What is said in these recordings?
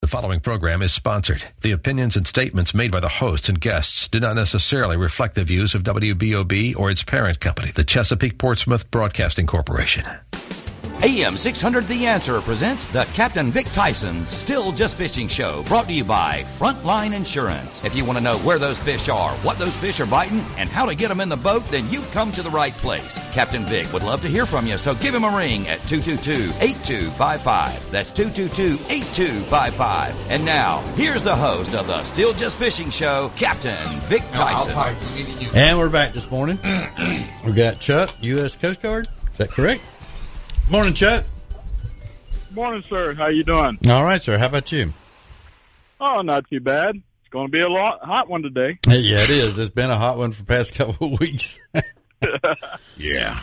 The following program is sponsored. The opinions and statements made by the hosts and guests do not necessarily reflect the views of WBOB or its parent company, the Chesapeake Portsmouth Broadcasting Corporation. AM 600 The Answer presents the Captain Vic Tyson's Still Just Fishing Show, brought to you by Frontline Insurance. If you want to know where those fish are, what those fish are biting, and how to get them in the boat, then you've come to the right place. Captain Vic would love to hear from you, so give him a ring at 222-8255. That's 222-8255. And now, here's the host of the Still Just Fishing Show, Captain Vic Tyson. And we're back this morning. We got Chuck, U.S. Coast Guard. Is that correct? Morning, Chuck. Morning, sir. How you doing? All right, sir. How about you? Oh, not too bad. It's going to be a hot one today. Yeah, it is. It's been a hot one for the past couple of weeks. Yeah.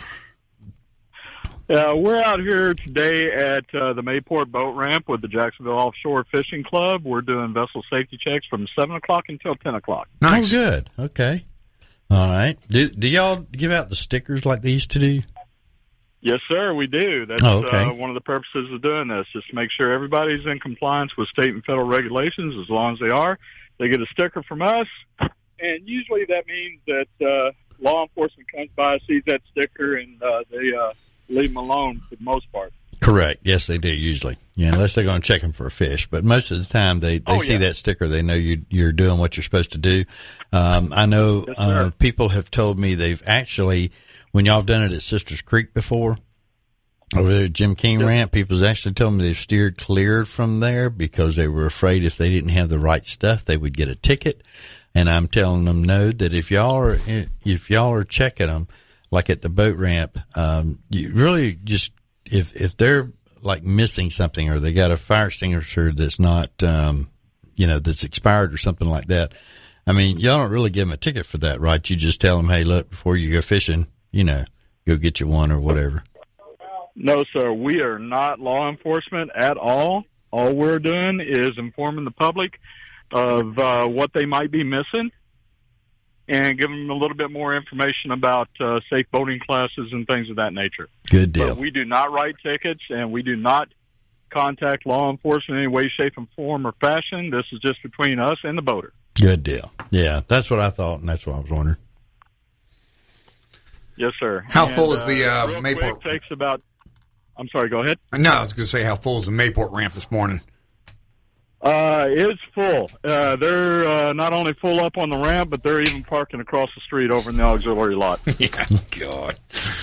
We're out here today at the Mayport Boat Ramp with the Jacksonville Offshore Fishing Club. We're doing vessel safety checks from 7 o'clock until 10 o'clock. Nice. Oh, good. Okay. All right. Do y'all give out the stickers like they used to do? Yes, sir, we do. That's one of the purposes of doing this, is to make sure everybody's in compliance with state and federal regulations. As long as they are, they get a sticker from us. And usually that means that law enforcement comes by, sees that sticker, and they leave them alone for the most part. Correct. Yes, they do usually. Yeah, unless they're going to check them for a fish. But most of the time they see that sticker, they know you're doing what you're supposed to do. I know people have told me they've actually, when y'all have done it at Sisters Creek before, over there at Jim King Ramp, people's actually told me they've steered clear from there because they were afraid if they didn't have the right stuff, they would get a ticket. And I'm telling them no, that if y'all are checking them, like at the boat ramp, you really just, if they're like missing something or they got a fire extinguisher that's not, that's expired or something like that. I mean, y'all don't really give them a ticket for that, right? You just tell them, hey, look, before you go fishing, go get you one or whatever. No, sir. We are not law enforcement at all. All we're doing is informing the public of what they might be missing and giving them a little bit more information about safe boating classes and things of that nature. Good deal. But we do not write tickets, and we do not contact law enforcement in any way, shape, and form or fashion. This is just between us and the boater. Good deal. Yeah, that's what I thought, and that's what I was wondering. Yes, sir. How full is the Mayport? Takes about. I'm sorry. Go ahead. No, I was going to say, how full is the Mayport ramp this morning? It's full. They're not only full up on the ramp, but they're even parking across the street over in the auxiliary lot. Yeah, God.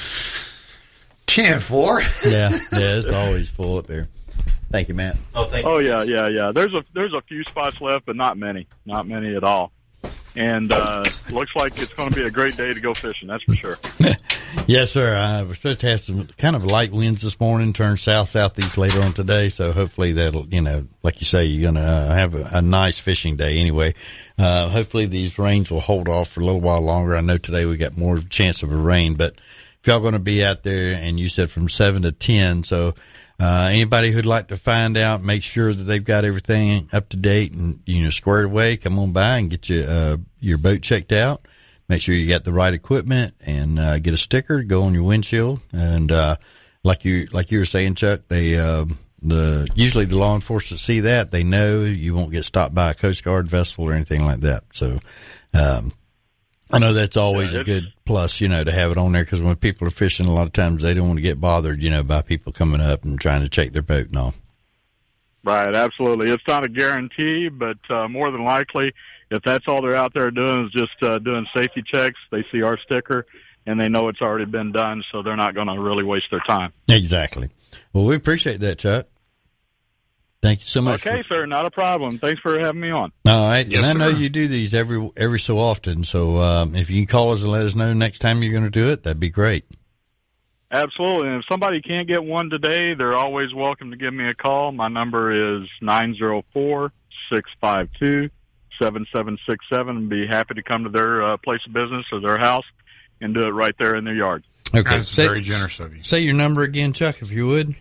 10-4. Yeah, it's always full up there. Thank you, Matt. Oh, yeah. There's a few spots left, but not many at all. And looks like it's going to be a great day to go fishing, that's for sure. Yes, sir. We're supposed to have some kind of light winds this morning, turn south-southeast later on today, so hopefully that'll, like you say, you're going to have a nice fishing day anyway. Hopefully these rains will hold off for a little while longer. I know today we got more chance of a rain, but if y'all going to be out there, and you said from 7 to 10, so anybody who'd like to find out, make sure that they've got everything up to date and, squared away, come on by and get your boat checked out. Make sure you got the right equipment and get a sticker, go on your windshield. And like you were saying, Chuck, they usually the law enforcement see that, they know you won't get stopped by a Coast Guard vessel or anything like that. So I know that's always a good plus, to have it on there, because when people are fishing, a lot of times they don't want to get bothered, by people coming up and trying to check their boat and all. Right, absolutely. It's not a guarantee, but more than likely, if that's all they're out there doing is just doing safety checks, they see our sticker, and they know it's already been done, so they're not going to really waste their time. Exactly. Well, we appreciate that, Chuck. Thank you so much. Okay, sir, not a problem. Thanks for having me on. All right. Yes, and I know sir. you do these every so often, so if you can call us and let us know next time you're going to do it, that'd be great. Absolutely. And if somebody can't get one today, they're always welcome to give me a call. My number is 904-652-7767. I'd be happy to come to their place of business or their house and do it right there in their yard. Okay. That's very generous of you. Say your number again, Chuck, if you would.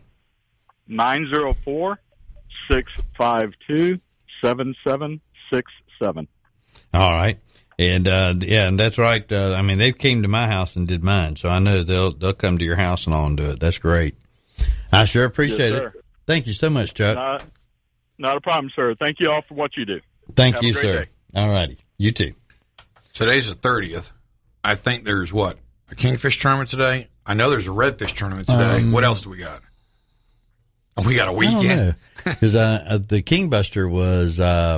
904-652-7767. All right. And, and that's right. They came to my house and did mine, so I know they'll come to your house and all and do it. That's great. I sure appreciate it. Thank you so much, Chuck. Not a problem, sir. Thank you all for what you do. Thank you, sir. All righty. You too. Today's the 30th. I think there's a kingfish tournament today. I know there's a redfish tournament today. What else do we got? We got a weekend. Because the Kingbuster was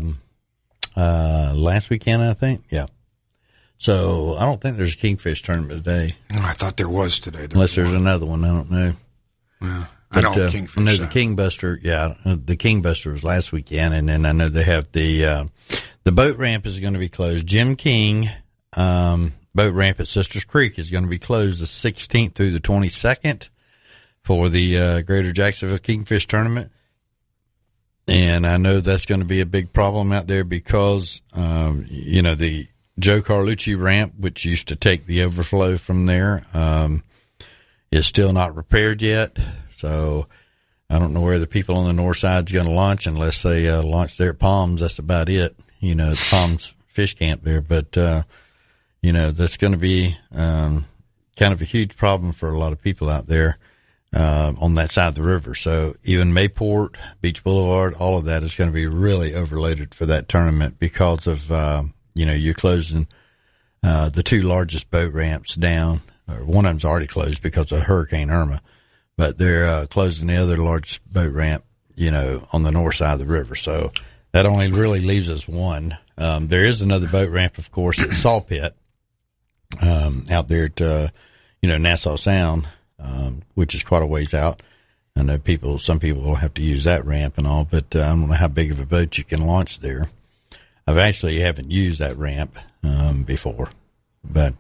last weekend, I think. Yeah. So I don't think there's a kingfish tournament today. Oh, I thought there was today. Unless there's another one. I don't know. Well, I don't kingfish. No, the Kingbuster. Yeah, the Kingbuster was last weekend, and then I know they have the boat ramp is going to be closed. Jim King boat ramp at Sisters Creek is going to be closed the 16th through the 22nd for the Greater Jacksonville Kingfish Tournament. And I know that's going to be a big problem out there because, the Joe Carlucci ramp, which used to take the overflow from there, is still not repaired yet. So I don't know where the people on the north side is going to launch unless they launch there at Palms. That's about it. It's Palms Fish Camp there. But, that's going to be kind of a huge problem for a lot of people out there on that side of the river. So even Mayport, Beach Boulevard, all of that is going to be really overloaded for that tournament because of, you're closing the two largest boat ramps down. Or one of them's already closed because of Hurricane Irma, but they're closing the other largest boat ramp, on the north side of the river. So that only really leaves us one. There is another boat ramp, of course, at Saw Pit, out there at, Nassau Sound, which is quite a ways out. I know some people will have to use that ramp and all, but I don't know how big of a boat you can launch there. I've actually haven't used that ramp, before, but,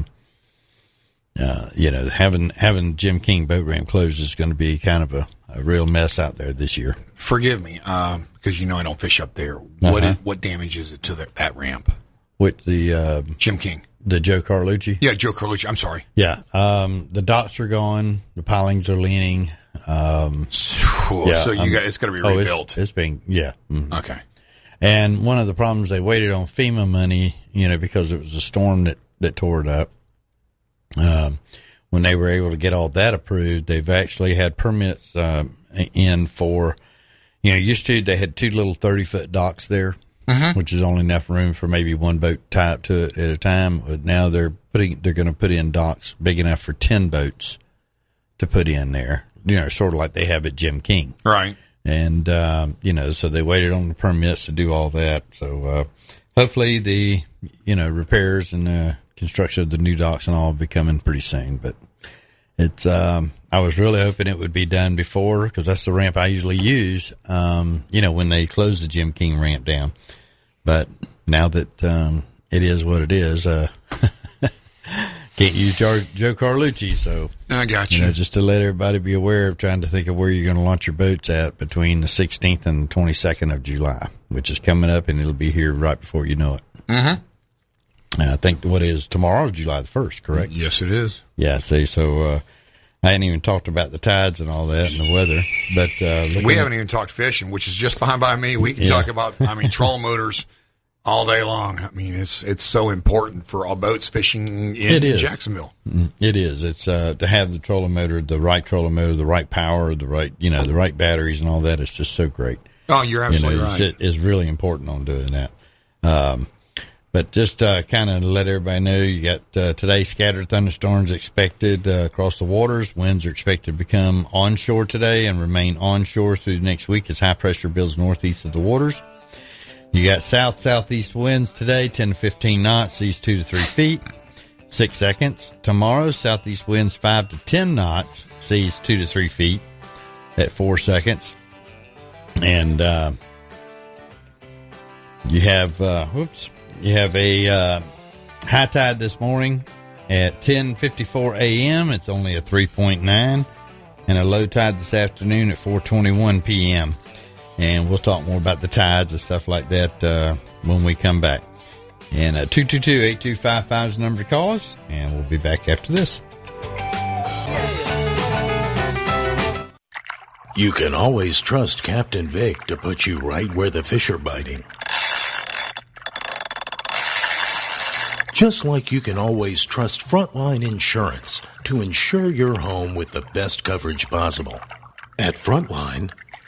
having Jim King boat ramp closed is going to be kind of a real mess out there this year. Forgive me, because I don't fish up there. What damage is it to that ramp? With the Jim King, the Joe Carlucci. Yeah, Joe Carlucci. I'm sorry. Yeah, the docks are gone. The pilings are leaning. So it's going to be rebuilt. It's being Mm-hmm. Okay. And one of the problems, they waited on FEMA money, because it was a storm that tore it up. When they were able to get all that approved, they've actually had permits in for, used to they had two little 30-foot docks there, which is only enough room for maybe one boat tied up to it at a time. But now they're going to put in docks big enough for 10 boats to put in there, sort of like they have at Jim King. Right. And, so they waited on the permits to do all that. So, hopefully the, repairs and, construction of the new docks and all will be coming pretty soon, but it's, I was really hoping it would be done before because that's the ramp I usually use, when they close the Jim King ramp down. But now that, it is what it is, can't use Joe Carlucci. So I got you. Just to let everybody be aware of trying to think of where you're going to launch your boats at between the 16th and the 22nd of July, which is coming up and it'll be here right before you know it. Mm-hmm. I think what is tomorrow, July the 1st, correct? Yes, it is. Yeah, see, so I hadn't even talked about the tides and all that and the weather. But we haven't even talked fishing, which is just fine by me. We can talk about, trolling motors all day long. It's so important for all boats fishing in Jacksonville. It is. It's to have the trolling motor, the right trolling motor, the right power, the right batteries and all that is just so great. Oh, you're absolutely right. It's really important on doing that. But just kind of let everybody know, you got today scattered thunderstorms expected across the waters. Winds are expected to become onshore today and remain onshore through the next week as high pressure builds northeast of the waters. You got south-southeast winds today, 10 to 15 knots, seas 2 to 3 feet, 6 seconds. Tomorrow, southeast winds 5 to 10 knots, seas 2 to 3 feet at 4 seconds. And you have a high tide this morning at 10:54 a.m. It's only a 3.9, and a low tide this afternoon at 4:21 p.m. And we'll talk more about the tides and stuff like that when we come back. And 222-8255 is the number to call us, and we'll be back after this. You can always trust Captain Vic to put you right where the fish are biting. Just like you can always trust Frontline Insurance to insure your home with the best coverage possible. At Frontline,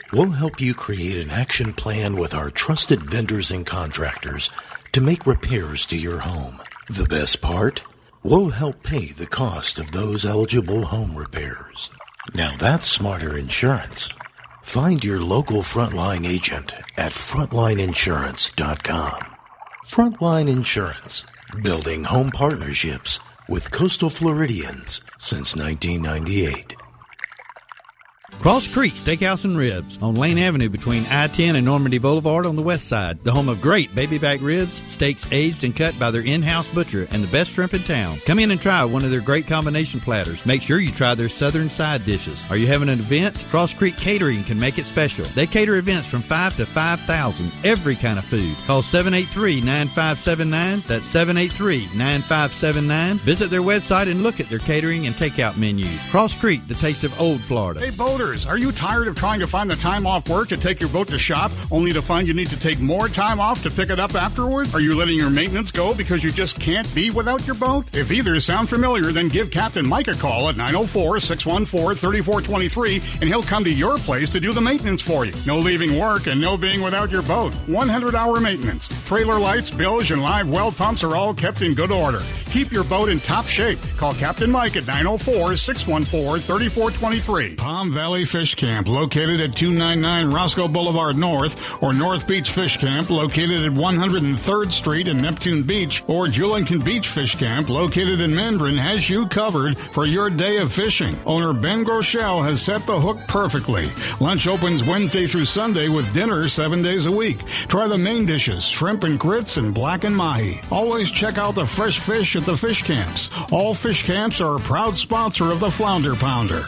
we'll help you create an action plan with our trusted vendors and contractors to make repairs to your home. The best part? We'll help pay the cost of those eligible home repairs. Now that's smarter insurance. Find your local Frontline agent at frontlineinsurance.com. Frontline Insurance, building home partnerships with coastal Floridians since 1998. Cross Creek Steakhouse and Ribs on Lane Avenue between I-10 and Normandy Boulevard on the west side. The home of great baby back ribs, steaks aged and cut by their in-house butcher, and the best shrimp in town. Come in and try one of their great combination platters. Make sure you try their southern side dishes. Are you having an event? Cross Creek Catering can make it special. They cater events from 5 to 5,000, every kind of food. Call 783-9579. That's 783-9579. Visit their website and look at their catering and takeout menus. Cross Creek, the taste of old Florida. Hey, boaters, are you tired of trying to find the time off work to take your boat to shop, only to find you need to take more time off to pick it up afterward? Are you letting your maintenance go because you just can't be without your boat? If either sound familiar, then give Captain Mike a call at 904-614-3423, and he'll come to your place to do the maintenance for you. No leaving work and no being without your boat. 100-hour maintenance. Trailer lights, bilge, and live well pumps are all kept in good order. Keep your boat in top shape. Call Captain Mike at 904-614-3423. Palm Valley Fish Camp, located at 299 Roscoe Boulevard North, or North Beach Fish Camp, located at 103rd Street in Neptune Beach, or Julington Beach Fish Camp, located in Mendron, has you covered for your day of fishing. Owner Ben Groeschel has set the hook perfectly. Lunch opens Wednesday through Sunday with dinner 7 days a week. Try the main dishes, shrimp and grits and black and mahi. Always check out the fresh fish at the fish camps. All fish camps are a proud sponsor of the Flounder Pounder.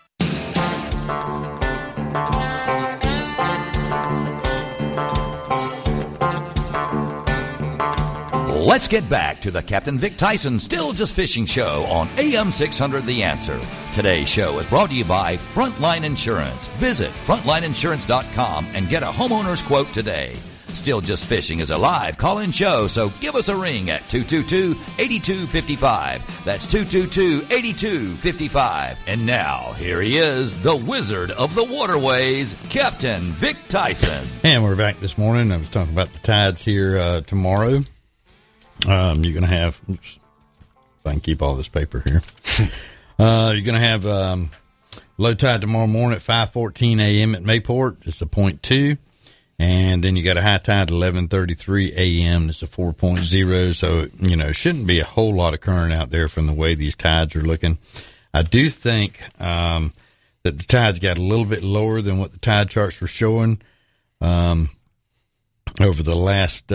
Let's get back to the Captain Vic Tyson Still Just Fishing Show on AM 600 The Answer. Today's show is brought to you by Frontline Insurance. Visit frontlineinsurance.com and get a homeowner's quote today. Still Just Fishing is a live call-in show, so give us a ring at 222-8255. That's 222-8255. And now, here he is, the wizard of the waterways, Captain Vic Tyson. And we're back this morning. I was talking about the tides here tomorrow. You're going to have, oops, if I can keep all this paper here. You're going to have low tide tomorrow morning at 5:14 a.m. at Mayport. It's a 0.2. And then you got a high tide at 11:33 a.m. It's a 4.0. So, you know, shouldn't be a whole lot of current out there from the way these tides are looking. I do think that the tides got a little bit lower than what the tide charts were showing over the last,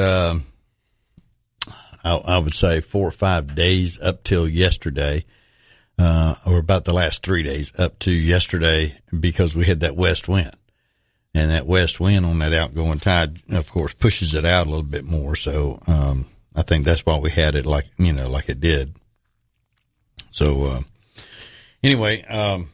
I would say 4 or 5 days up till yesterday, or about the last 3 days up to yesterday, because we had that west wind. And that west wind on that outgoing tide, of course, pushes it out a little bit more. So, I think that's why we had it like it did. So, anyway,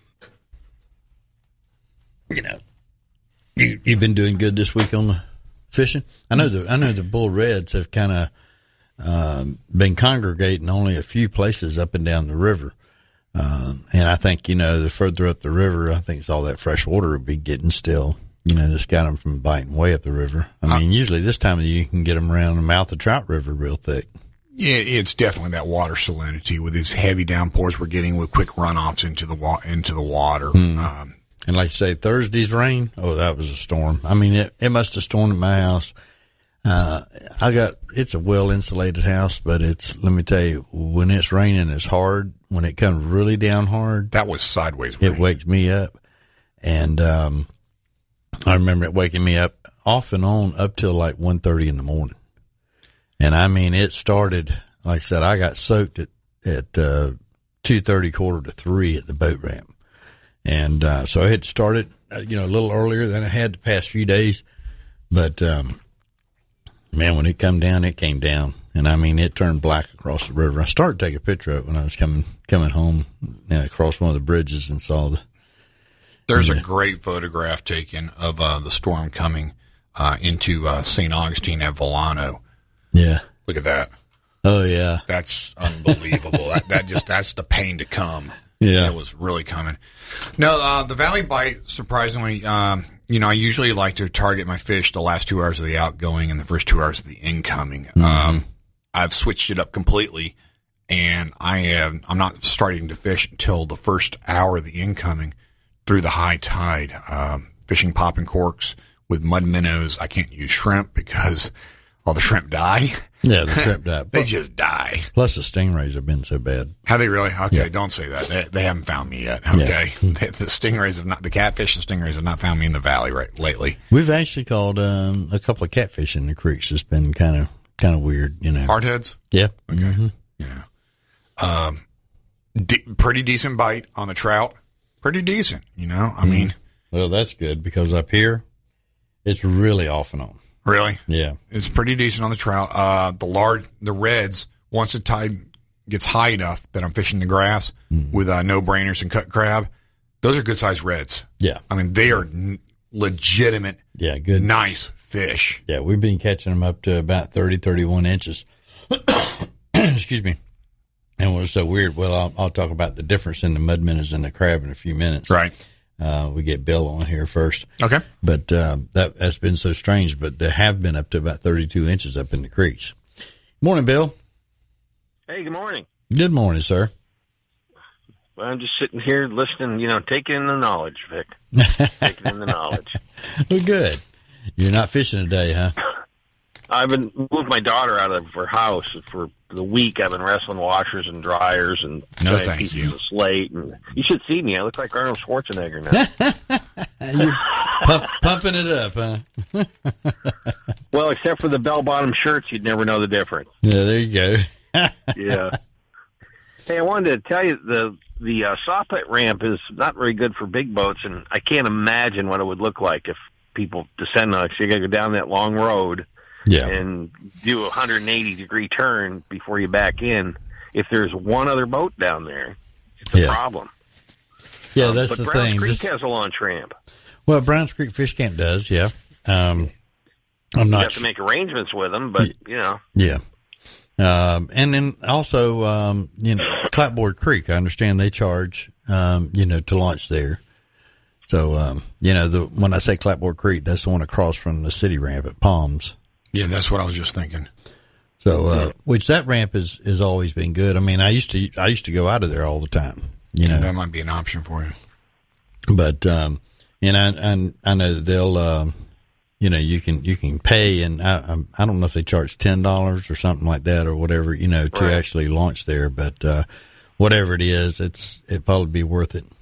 you've been doing good this week on the fishing. I know the Bull Reds have kind of, been congregating only a few places up and down the river. And I think, the further up the river, I think it's all that fresh water will be getting still. Just got them from biting way up the river. I mean, usually this time of the year you can get them around the mouth of Trout River real thick. Yeah, it's definitely that water salinity with these heavy downpours we're getting with quick runoffs into the water. And like you say, Thursday's rain, that was a storm. I mean, it must have stormed at my house. It's a well insulated house, but let me tell you, when it's raining, it's hard. When it comes really down hard, that was sideways rain. It wakes me up. And, I remember it waking me up off and on up till like 1:30 in the morning. And I mean, it started, like I said, I got soaked at 2:30, 2:45 at the boat ramp. And, so I had started, a little earlier than I had the past few days. But, man, when it came down, and I mean, it turned black across the river. I started taking a picture of it when I was coming home, across one of the bridges and saw There's a great photograph taken of the storm coming into St. Augustine at Volano. Yeah, look at that. Oh yeah, that's unbelievable. that's the pain to come. Yeah, it was really coming. No, the Valley Bite, surprisingly, I usually like to target my fish the last 2 hours of the outgoing and the first 2 hours of the incoming. I've switched it up completely, and I'm not starting to fish until the first hour of the incoming through the high tide. Fishing popping corks with mud minnows. I can't use shrimp because all the shrimp die. Yeah, the shrimp die. They just die. Plus the stingrays have been so bad. Have they really? Okay, don't say that. They haven't found me yet. Okay, the stingrays have not. The catfish and stingrays have not found me in the valley lately. We've actually caught a couple of catfish in the creeks. It's been kind of weird, Hardheads. Yeah. Okay. Mm-hmm. Yeah. Pretty decent bite on the trout. Pretty decent. I mean. Well, that's good because up here, it's really off and on. Really? Yeah. It's pretty decent on the trout. The reds, once the tide gets high enough that I'm fishing the grass with no-brainers and cut crab, those are good-sized reds. Yeah. I mean, they are legitimate, good, nice fish. Yeah, we've been catching them up to about 30, 31 inches. Excuse me. And what's so weird, well, I'll talk about the difference in the mud minnows and the crab in a few minutes. Right. We get Bill on here first. Okay. But that's been so strange, but they have been up to about 32 inches up in the creeks. Morning, Bill. Hey, good morning. Good morning, sir. Well, I'm just sitting here listening, taking in the knowledge, Vic. Taking in the knowledge. Well, good. You're not fishing today, huh? I've been moved my daughter out of her house for the week. I've been wrestling washers and dryers and pieces of slate. And you should see me. I look like Arnold Schwarzenegger now. You're pumping it up, huh? Well, except for the bell-bottom shirts, you'd never know the difference. Yeah, there you go. Yeah. Hey, I wanted to tell you the saw pit ramp is not very good for big boats, and I can't imagine what it would look like if people descend on it. So you got to go down that long road. Yeah. And do a 180-degree turn before you back in. If there's one other boat down there, it's a problem. Yeah, that's the Browns thing. Creek has a launch ramp. Well, Browns Creek Fish Camp does, yeah. I'm you not have to make arrangements with them, but, Yeah. And then also, Clapboard Creek, I understand they charge, to launch there. So, when I say Clapboard Creek, that's the one across from the city ramp at Palms. Yeah, that's what I was just thinking. So, which that ramp has always been good. I mean, I used to go out of there all the time. That might be an option for you. But I know that they'll, you can pay, and I don't know if they charge $10 or something like that or whatever, to actually launch there. But whatever it is, it'd probably be worth it.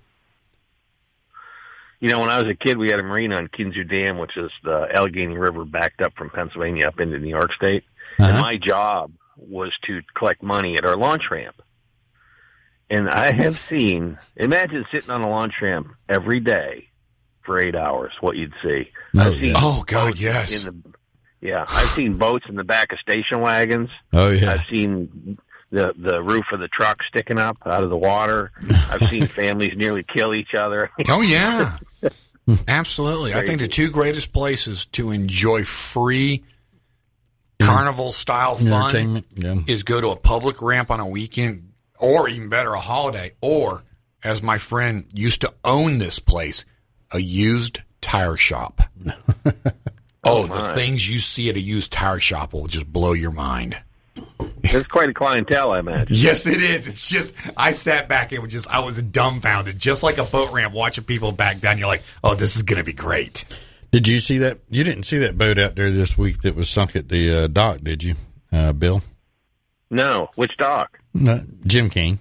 When I was a kid, we had a marina on Kinzu Dam, which is the Allegheny River backed up from Pennsylvania up into New York State. Uh-huh. And my job was to collect money at our launch ramp. And I have seen, imagine sitting on a launch ramp every day for 8 hours, what you'd see. Oh, God, yes. I've seen boats in the back of station wagons. Oh, yeah. I've seen the roof of the truck sticking up out of the water. I've seen families nearly kill each other. Oh, yeah. Absolutely. Crazy. I think the two greatest places to enjoy free carnival-style fun is go to a public ramp on a weekend, or even better, a holiday, or, as my friend used to own this place, a used tire shop. The things you see at a used tire shop will just blow your mind. There's quite a clientele, I imagine. Yes, it is. It's just, I sat back and I was dumbfounded, just like a boat ramp, watching people back down. You're like, oh, this is going to be great. Did you see that? You didn't see that boat out there this week that was sunk at the dock, did you, Bill? No. Which dock? Jim King.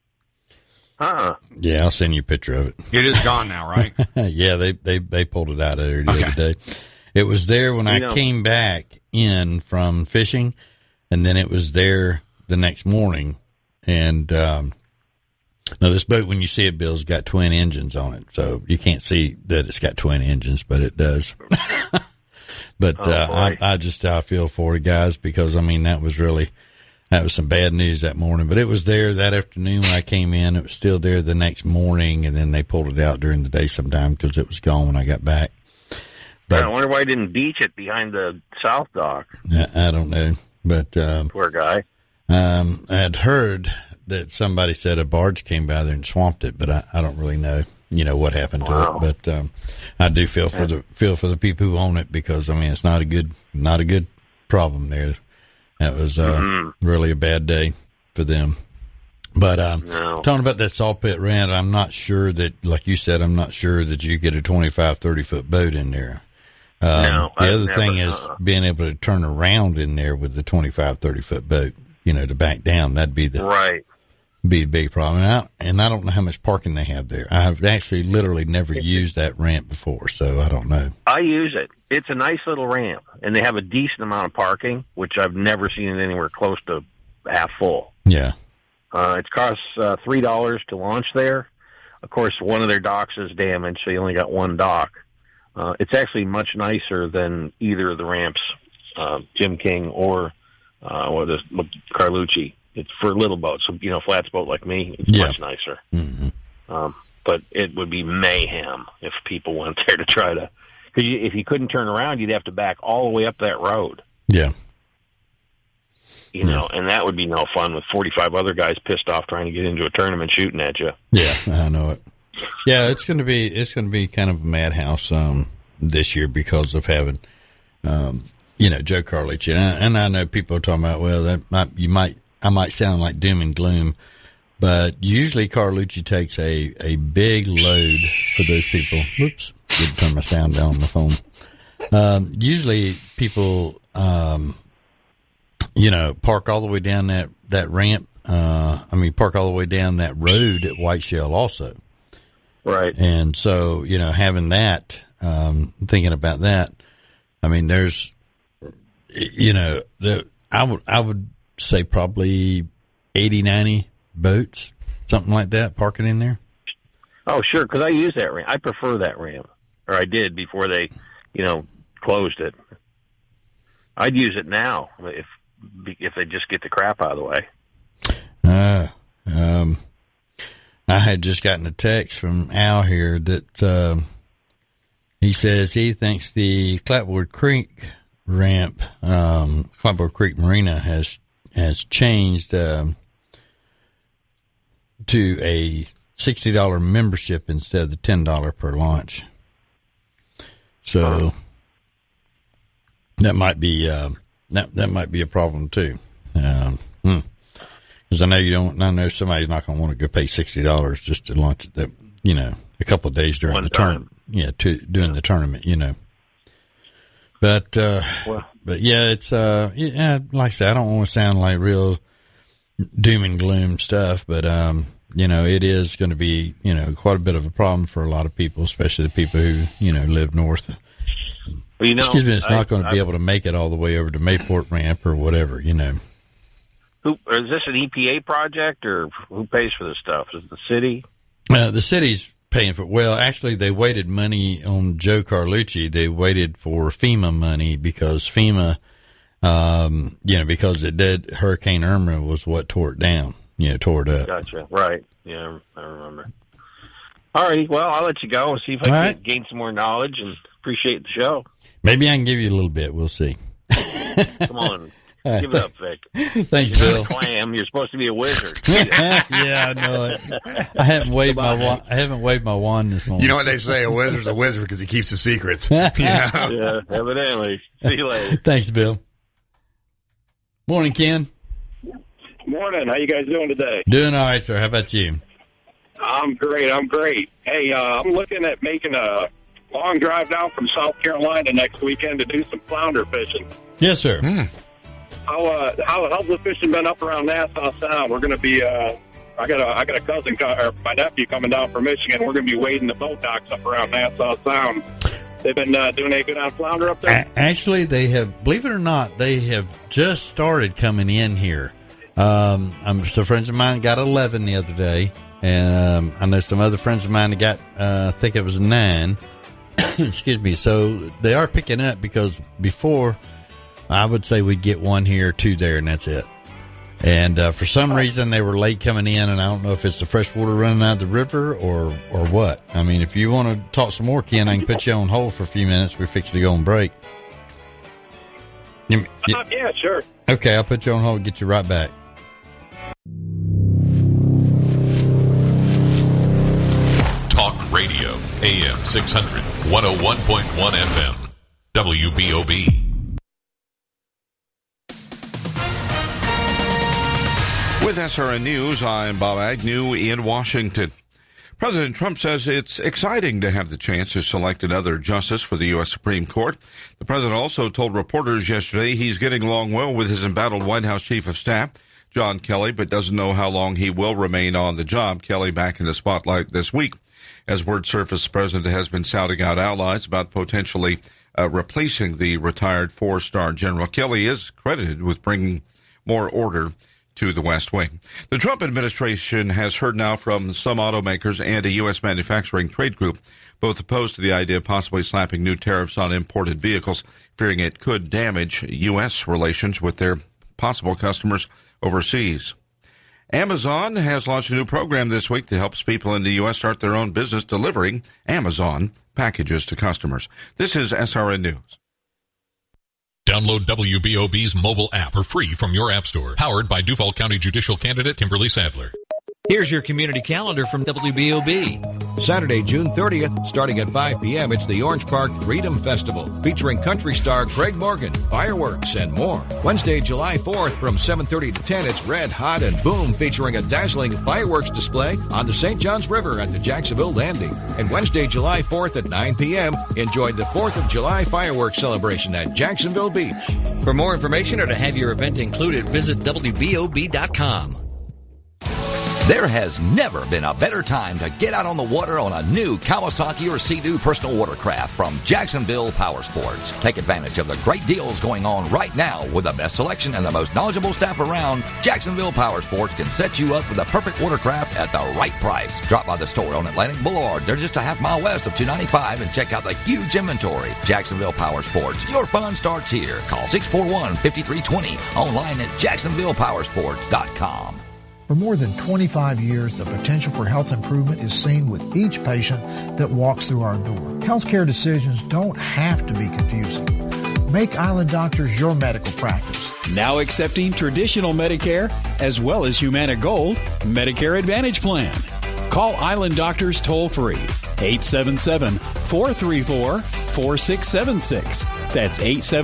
Yeah, I'll send you a picture of it. It is gone now, right? Yeah, they pulled it out of there the other day. It was there when I came back in from fishing, and then it was there the next morning. And now this boat, when you see it, Bill's got twin engines on it, so you can't see that it's got twin engines, but it does. But I feel for the guys, because I mean that was some bad news that morning. But it was there that afternoon when I came in. It was still there the next morning, and then they pulled it out during the day sometime because it was gone when I got back. But I wonder why I didn't beach it behind the south dock. I don't know, but poor guy. I had heard that somebody said a barge came by there and swamped it, but I don't really know. what happened to it. But I do feel for the people who own it, because I mean it's not a good problem there. That was really a bad day for them. But talking about that saw pit rent, I'm not sure that, like you said, I'm not sure that you get a 25, 30-foot boat in there. The other thing is being able to turn around in there with the 25, 30-foot boat, to back down. That'd be the big problem. And I don't know how much parking they have there. I have actually literally never used that ramp before, so I don't know. I use it. It's a nice little ramp, and they have a decent amount of parking, which I've never seen it anywhere close to half full. Yeah. It costs $3 to launch there. Of course, one of their docks is damaged, so you only got one dock. It's actually much nicer than either of the ramps, Jim King or Carlucci. It's for little boats, so flats boat like me. It's much nicer. Mm-hmm. But it would be mayhem if people went there to try to. Because if you couldn't turn around, you'd have to back all the way up that road. Yeah. And that would be no fun with 45 other guys pissed off trying to get into a tournament shooting at you. Yeah, I know it. Yeah, it's going to be kind of a madhouse this year because of having Joe Carlucci, and I know people are talking about, well, I might sound like doom and gloom, but usually Carlucci takes a big load for those people. Whoops, did turn my sound down on the phone. Usually people park all the way down that ramp. Park all the way down that road at White Shell also. Right. And so, having that, thinking about that, I mean, there's, I would say probably 80, 90 boats, something like that, parking in there. Oh, sure. Because I use that ramp. I prefer that ramp, or I did before they, closed it. I'd use it now if they just get the crap out of the way. I had just gotten a text from Al here that he says he thinks the Clapboard Creek ramp, Clapboard Creek Marina has changed to a $60 membership instead of the $10 per launch. So that might be that might be a problem too. Because I know somebody's not going to want to go pay $60 just to launch it. A couple of days during the tournament. Yeah, doing the tournament. But yeah, it's like I said, I don't want to sound like real doom and gloom stuff, but it is going to be quite a bit of a problem for a lot of people, especially the people who live north. Well, Excuse me, it's not going to be able to make it all the way over to Mayport Ramp or whatever. Is this an EPA project, or who pays for this stuff? Is it the city? The city's paying for it. Well, actually, they waited money on Joe Carlucci. They waited for FEMA money because FEMA, because it did, Hurricane Irma was what tore it down, tore it up. Gotcha. Right. Yeah, I remember. All right. Well, I'll let you go and see if I can gain some more knowledge, and appreciate the show. Maybe I can give you a little bit. We'll see. Come on. Give it up, Vic. Thanks, Bill. You're not a clam. You're supposed to be a wizard. Yeah, I know it. I haven't waved my wand this morning. You know what they say? A wizard's a wizard because he keeps the secrets. Yeah, evidently. See you later. Thanks, Bill. Morning, Ken. Morning. How you guys doing today? Doing all right, sir. How about you? I'm great. Hey, I'm looking at making a long drive down from South Carolina next weekend to do some flounder fishing. Yes, sir. How's the fishing been up around Nassau Sound? We're going to be, I got a cousin, or my nephew coming down from Michigan. We're going to be wading the boat docks up around Nassau Sound. They've been doing a good on flounder up there? Actually, they have, believe it or not, they have just started coming in here. Some friends of mine got 11 the other day, and I know some other friends of mine that got, I think it was 9. Excuse me. So they are picking up, because before, I would say we'd get 1 here, 2 there, and that's it. And for some reason, they were late coming in, and I don't know if it's the fresh water running out of the river or what. I mean, if you want to talk some more, Ken, I can put you on hold for a few minutes. We're fixing to go on break. Yeah, sure. Okay, I'll put you on hold and get you right back. AM 600, 101.1 FM, WBOB. With SRN News, I'm Bob Agnew in Washington. President Trump says it's exciting to have the chance to select another justice for the U.S. Supreme Court. The president also told reporters yesterday he's getting along well with his embattled White House Chief of Staff, John Kelly, but doesn't know how long he will remain on the job. Kelly back in the spotlight this week. As word surfaced, the president has been sounding out allies about potentially replacing the retired four-star general. Kelly is credited with bringing more order to the West Wing. The Trump administration has heard now from some automakers and a U.S. manufacturing trade group, both opposed to the idea of possibly slapping new tariffs on imported vehicles, fearing it could damage U.S. relations with their possible customers overseas. Amazon has launched a new program this week that helps people in the U.S. start their own business delivering Amazon packages to customers. This is SRN News. Download WBOB's mobile app for free from your app store. Powered by Duval County Judicial Candidate Kimberly Sadler. Here's your community calendar from WBOB. Saturday, June 30th, starting at 5 p.m., it's the Orange Park Freedom Festival, featuring country star Craig Morgan, fireworks, and more. Wednesday, July 4th, from 7:30 to 10, it's Red Hot and Boom, featuring a dazzling fireworks display on the St. Johns River at the Jacksonville Landing. And Wednesday, July 4th at 9 p.m., enjoy the 4th of July fireworks celebration at Jacksonville Beach. For more information or to have your event included, visit WBOB.com. There has never been a better time to get out on the water on a new Kawasaki or Sea-Doo personal watercraft from Jacksonville Power Sports. Take advantage of the great deals going on right now with the best selection and the most knowledgeable staff around. Jacksonville Power Sports can set you up with the perfect watercraft at the right price. Drop by the store on Atlantic Boulevard. They're just a half mile west of 295 and check out the huge inventory. Jacksonville Power Sports. Your fun starts here. Call 641-5320. Online at JacksonvillePowersports.com. For more than 25 years, the potential for health improvement is seen with each patient that walks through our door. Healthcare decisions don't have to be confusing. Make Island Doctors your medical practice. Now accepting traditional Medicare as well as Humana Gold Medicare Advantage Plan. Call Island Doctors toll-free, 877-434-4676. That's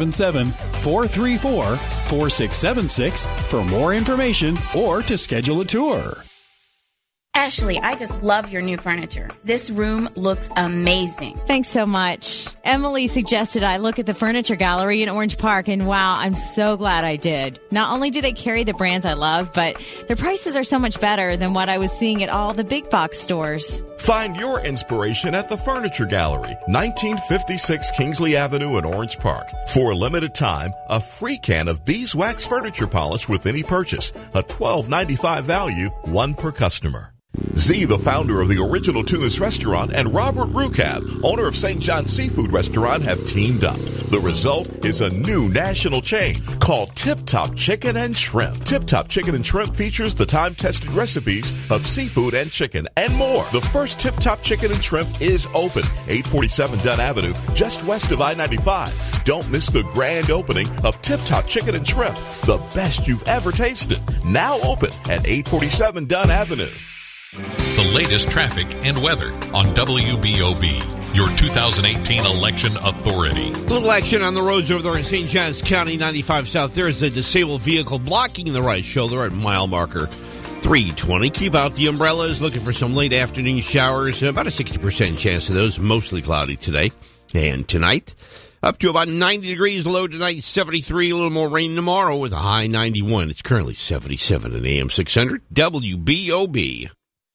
877-434-4676 for more information or to schedule a tour. Ashley, I just love your new furniture. This room looks amazing. Thanks so much. Emily suggested I look at the furniture gallery in Orange Park, and wow, I'm so glad I did. Not only do they carry the brands I love, but their prices are so much better than what I was seeing at all the big box stores. Find your inspiration at the Furniture Gallery, 1956 Kingsley Avenue in Orange Park. For a limited time, a free can of beeswax furniture polish with any purchase. A $12.95 value, one per customer. Z, the founder of the Original Tunis Restaurant, and Robert Rucab, owner of St. John's Seafood Restaurant, have teamed up. The result is a new national chain called Tip Top Chicken and Shrimp. Tip Top Chicken and Shrimp features the time-tested recipes of seafood and chicken and more. The first Tip Top Chicken and Shrimp is open, 847 Dunn Avenue, just west of I-95. Don't miss the grand opening of Tip Top Chicken and Shrimp, the best you've ever tasted. Now open at 847 Dunn Avenue. The latest traffic and weather on WBOB, your 2018 election authority. Little action on the roads over there in St. Johns County, 95 South. There is a disabled vehicle blocking the right shoulder at mile marker 320. Keep out the umbrellas. Looking for some late afternoon showers. About a 60% chance of those. Mostly cloudy today and tonight. Up to about 90 degrees, low tonight, 73. A little more rain tomorrow with a high 91. It's currently 77 at AM 600. WBOB.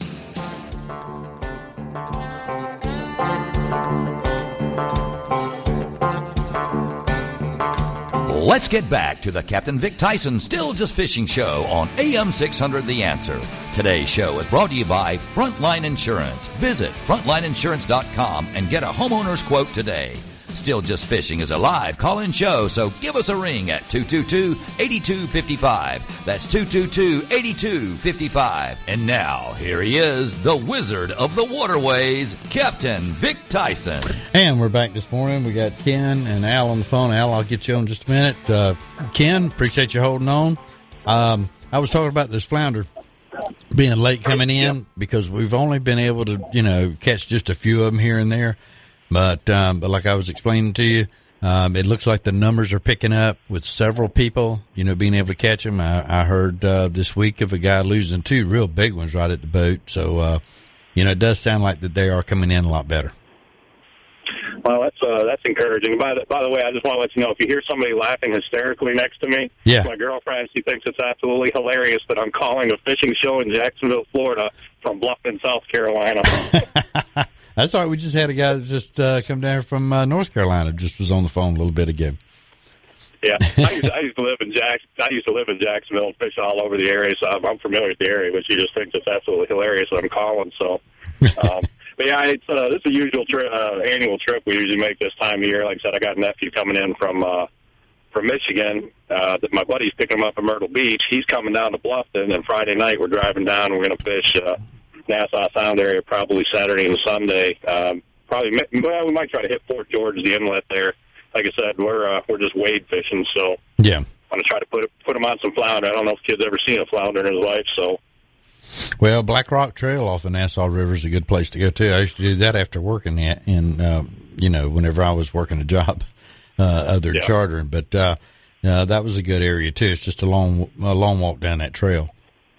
Let's get back to the Captain Vic Tyson Still Just Fishing Show on AM 600 The Answer. Today's show is brought to you by Frontline Insurance. Visit frontlineinsurance.com and get a homeowner's quote today. Still Just Fishing is a live call-in show, so give us a ring at 222-8255. That's 222-8255. And now, here he is, the wizard of the waterways, Captain Vic Tyson. And we're back this morning. We got Ken and Al on the phone. Al, I'll get you on in just a minute. Ken, appreciate you holding on. I was talking about this flounder being late coming in because we've only been able to, catch just a few of them here and there. But like I was explaining to you, it looks like the numbers are picking up with several people, being able to catch them. I heard this week of a guy losing 2 real big ones right at the boat. So, it does sound like that they are coming in a lot better. Well, that's encouraging. By the way, I just want to let you know, if you hear somebody laughing hysterically next to me, my girlfriend, she thinks it's absolutely hilarious that I'm calling a fishing show in Jacksonville, Florida from Bluffton, South Carolina. That's all right. We just had a guy that just come down from North Carolina, just was on the phone a little bit ago. Yeah, I used to live in Jacksonville and fish all over the area, so I'm familiar with the area, but she just thinks it's absolutely hilarious that I'm calling, so... But yeah, it's a usual annual trip we usually make this time of year. Like I said, I got a nephew coming in from Michigan. My buddy's picking him up at Myrtle Beach. He's coming down to Bluffton, and Friday night we're driving down. And we're going to fish Nassau Sound area probably Saturday and Sunday. We might try to hit Fort George, the inlet there. Like I said, we're just wade fishing, so yeah, I'm going to try to put him on some flounder. I don't know if kid's ever seen a flounder in his life, so. Well, Black Rock Trail off the Nassau River is a good place to go, too. I used to do that after working whenever I was working a job, chartering. But that was a good area, too. It's just a long walk down that trail.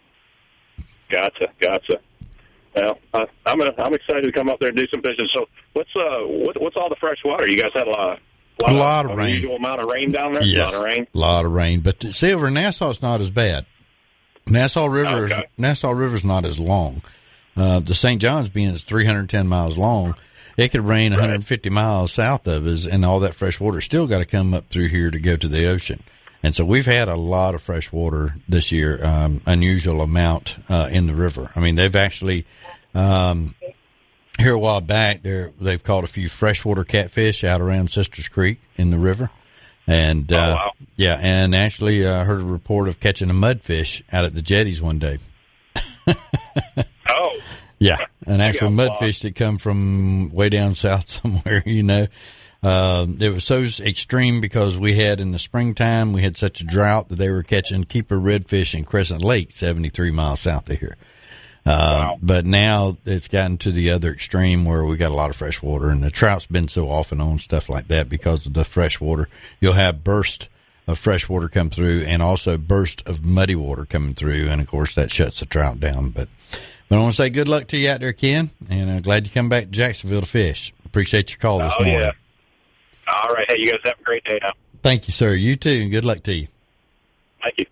Gotcha. Well, I'm excited to come up there and do some fishing. So what's all the fresh water? You guys had a lot of rain. Unusual amount of rain down there? Yes, a lot of rain. But see, over in Nassau, it's not as bad. Nassau River's not as long. The St. Johns being it's 310 miles long, it could rain 150 miles south of us, and all that fresh water still got to come up through here to go to the ocean. And so we've had a lot of fresh water this year, unusual amount in the river. I mean, they've actually here a while back they've caught a few freshwater catfish out around Sisters Creek in the river. And, and actually, I heard a report of catching a mudfish out at the jetties one day. Oh. Yeah, an actual mudfish that come from way down south somewhere, It was so extreme because we had in the springtime, we had such a drought that they were catching keeper redfish in Crescent Lake, 73 miles south of here. But now it's gotten to the other extreme where we got a lot of fresh water, and the trout's been so off and on, stuff like that, because of the fresh water. You'll have burst of fresh water come through and also burst of muddy water coming through, and of course that shuts the trout down. But I want to say good luck to you out there, Ken, and I'm glad you come back to Jacksonville to fish. Appreciate your call this morning. Yeah. All right. Hey, you guys have a great day now. Thank you, sir. You too, and good luck to you. Thank you.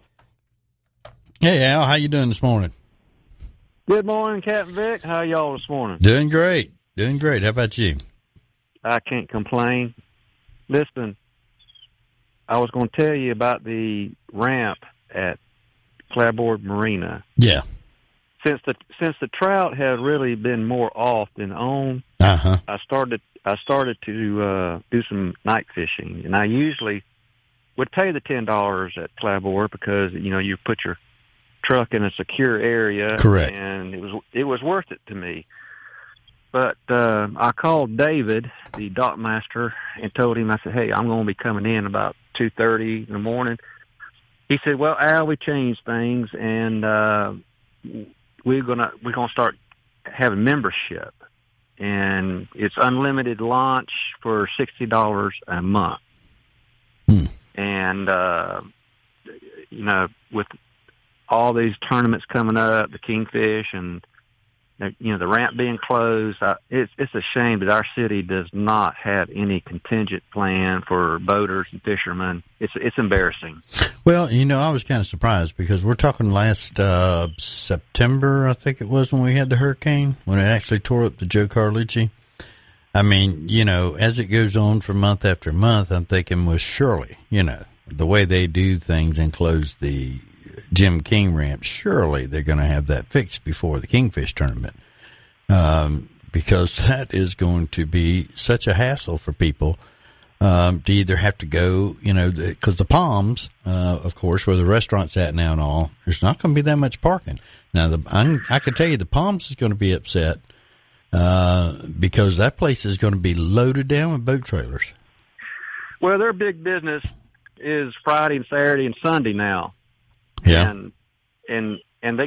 Hey, Al, how you doing this morning? Good morning, Captain Vic. How y'all this morning? Doing great. How about you? I can't complain. Listen, I was going to tell you about the ramp at Claiborne Marina. Yeah. Since the trout have really been more off than on, I started to do some night fishing, and I usually would pay the $10 at Claiborne because you put your truck in a secure area. Correct. And it was worth it to me. But I called David, the dockmaster, and told him, I said, hey, I'm going to be coming in about 2:30 in the morning. He said, well, Al, we changed things, and we're gonna start having membership, and it's unlimited launch for $60 a month. And with all these tournaments coming up, the Kingfish, and the ramp being closed, it's a shame that our city does not have any contingent plan for boaters and fishermen. It's embarrassing. Well, I was kind of surprised because we're talking last September, I think it was, when we had the hurricane, when it actually tore up the Joe Carlucci. I mean, as it goes on for month after month, I'm thinking, well, surely, the way they do things and close the Jim King ramp, surely they're going to have that fixed before the Kingfish tournament, because that is going to be such a hassle for people to either have to go, because the Palms, of course, where the restaurant's at now and all, there's not going to be that much parking. Now, I can tell you the Palms is going to be upset because that place is going to be loaded down with boat trailers. Well, their big business is Friday and Saturday and Sunday now. Yeah. And they got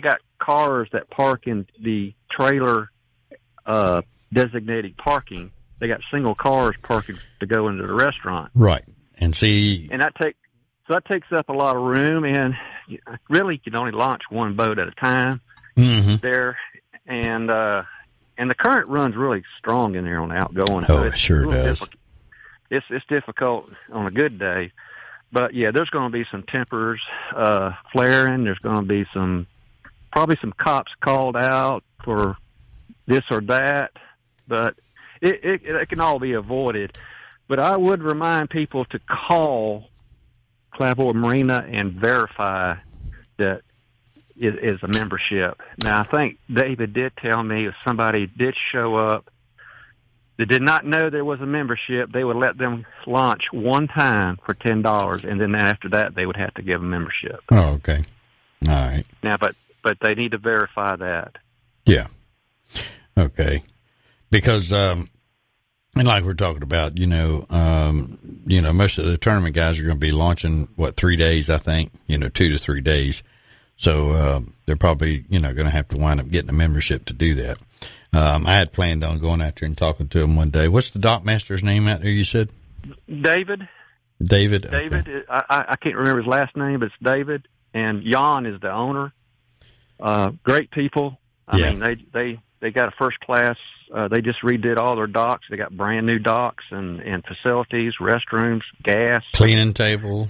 cars that park in the trailer designated parking. They got single cars parking to go into the restaurant. Right. And see, and that takes up a lot of room, and really you can only launch one boat at a time there. And the current runs really strong in there on the outgoing. Oh, it sure does. It's difficult on a good day, but yeah, there's going to be some tempers flaring. There's going to be probably some cops called out for this or that, but it can all be avoided. But I would remind people to call Clapboard Marina and verify that it is a membership. Now, I think David did tell me if somebody did show up that did not know there was a membership, they would let them launch one time for $10, and then after that, they would have to give a membership. Oh, okay. All right. Now, but they need to verify that. Yeah. Okay. Because, and like we're talking about, most of the tournament guys are going to be launching, 3 days, I think, 2 to 3 days. So, they're probably, going to have to wind up getting a membership to do that. I had planned on going out there and talking to him one day. What's the dock master's name out there, you said? David. David. I can't remember his last name, but it's David. And Jan is the owner. Great people. I mean, they got a first class. They just redid all their docks. They got brand new docks and facilities, restrooms, gas, cleaning table,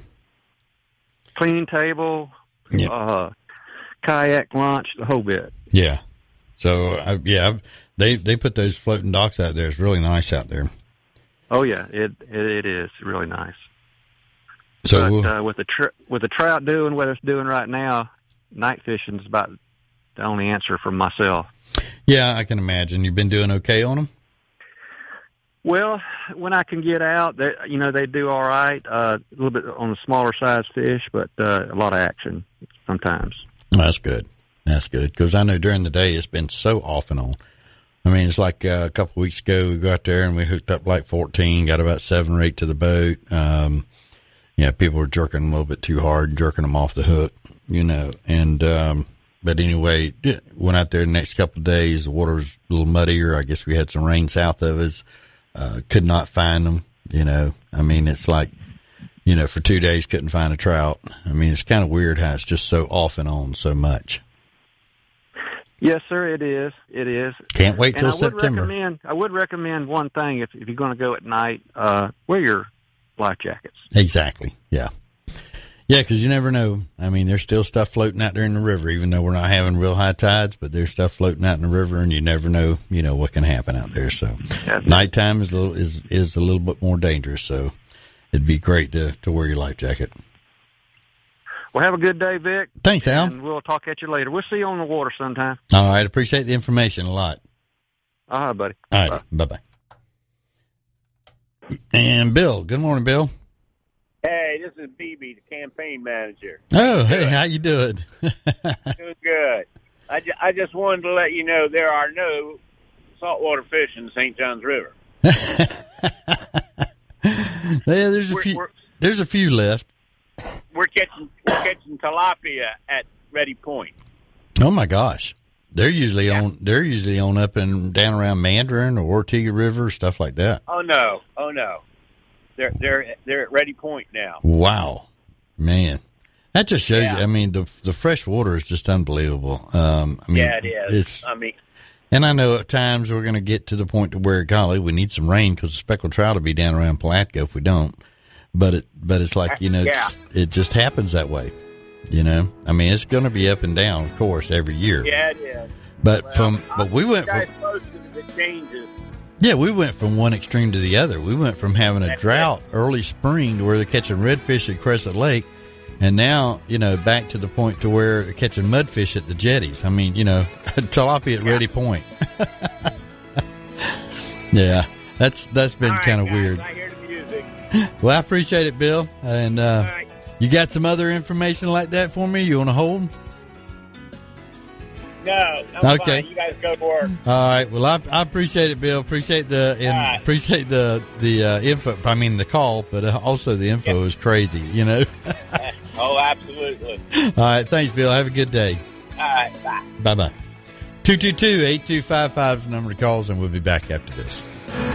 kayak launch, the whole bit. Yeah. So they put those floating docks out there. It's really nice out there. Oh yeah, it is really nice. So but, with the trout doing what it's doing right now, night fishing is about the only answer for myself. Yeah, I can imagine. You've been doing okay on them? Well, when I can get out, they do all right. A little bit on the smaller size fish, but a lot of action sometimes. That's good. That's good, because I know during the day it's been so off and on. I mean, it's like a couple of weeks ago we got there and we hooked up like 14, got about 7 or 8 to the boat. People were jerking them a little bit too hard and jerking them off the hook, and but anyway, went out there the next couple of days. The water was a little muddier. I guess we had some rain south of us. Could not find them, I mean, it's like, for 2 days couldn't find a trout. I mean, it's kind of weird how it's just so off and on so much. Yes, sir, it is. It is. Can't wait till September. I would recommend one thing if you're going to go at night, wear your life jackets. Exactly, yeah. Yeah, because you never know. I mean, there's still stuff floating out there in the river, even though we're not having real high tides, but there's stuff floating out in the river, and you never know, what can happen out there. So nighttime is a little bit more dangerous, so it'd be great to wear your life jacket. Well, have a good day, Vic. Thanks, Al. And we'll talk at you later. We'll see you on the water sometime. All right. Appreciate the information a lot. All right, buddy. All right. Bye-bye. And Bill. Good morning, Bill. Hey, this is BB, the campaign manager. Oh, hey, how you doing? Doing good. I just wanted to let you know there are no saltwater fish in the St. Johns River. There's a few left. We're catching tilapia at Ready Point. Oh my gosh, they're usually on up and down around Mandarin or Ortega River, stuff like that. Oh no, they're at Ready Point now. Wow, man, that just shows you. I mean, the fresh water is just unbelievable. It is. And I know at times we're going to get to the point to where, golly, we need some rain because the speckled trout will be down around Palatka if we don't. But it's like, it just happens that way, I mean, it's going to be up and down, of course, every year. Yeah, it is. But we went from, it changes. Yeah, we went from one extreme to the other. We went from having a drought early spring to where they're catching redfish at Crescent Lake, and now, back to the point to where they're catching mudfish at the jetties. I mean, tilapia at Ready Point. Yeah, that's been kind of weird. I hear the music. Well, I appreciate it, Bill. And right. You got some other information like that for me? You want to hold? No, I'm fine. You guys go to work. All right. Well, I appreciate it, Bill. Appreciate the info. I mean, the call, but also the info is crazy. Oh, absolutely. All right. Thanks, Bill. Have a good day. right, bye. Bye-bye. 222-8255 is the number to call, and we'll be back after this.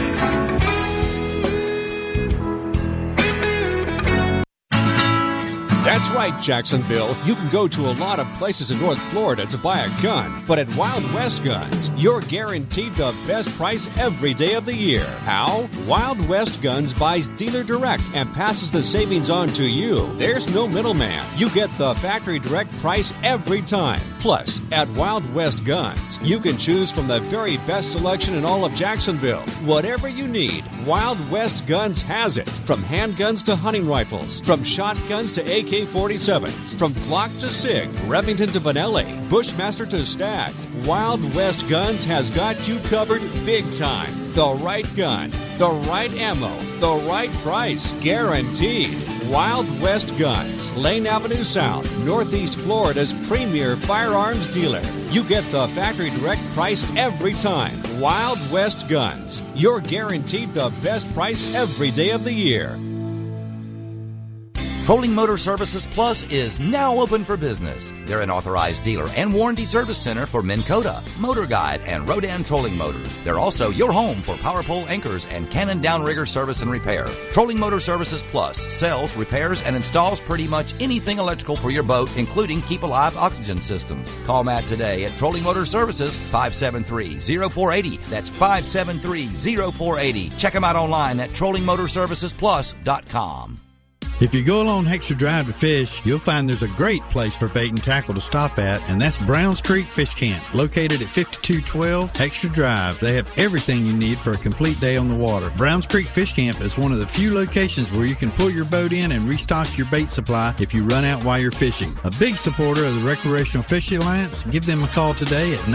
That's right, Jacksonville. You can go to a lot of places in North Florida to buy a gun, but at Wild West Guns, you're guaranteed the best price every day of the year. How? Wild West Guns buys dealer direct and passes the savings on to you. There's no middleman. You get the factory direct price every time. Plus, at Wild West Guns, you can choose from the very best selection in all of Jacksonville. Whatever you need, Wild West Guns has it. From handguns to hunting rifles, from shotguns to AK-47s, from Glock to SIG, Remington to Benelli, Bushmaster to Stag, Wild West Guns has got you covered big time. The right gun, the right ammo, the right price, guaranteed. Wild West Guns, Lane Avenue South, Northeast Florida's premier firearms dealer. You get the factory direct price every time. Wild West Guns, you're guaranteed the best price every day of the year. Trolling Motor Services Plus is now open for business. They're an authorized dealer and warranty service center for Minn Kota, Motor Guide, and Rodan trolling motors. They're also your home for power pole anchors and cannon downrigger service and repair. Trolling Motor Services Plus sells, repairs, and installs pretty much anything electrical for your boat, including Keep Alive oxygen systems. Call Matt today at Trolling Motor Services, 573-0480. That's 573-0480. Check them out online at trollingmotorservicesplus.com. If you go along Hexter Drive to fish, you'll find there's a great place for bait and tackle to stop at, and that's Browns Creek Fish Camp, located at 5212 Hexter Drive. They have everything you need for a complete day on the water. Browns Creek Fish Camp is one of the few locations where you can pull your boat in and restock your bait supply if you run out while you're fishing. A big supporter of the Recreational Fishing Alliance, give them a call today at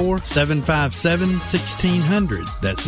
904-757-1600. That's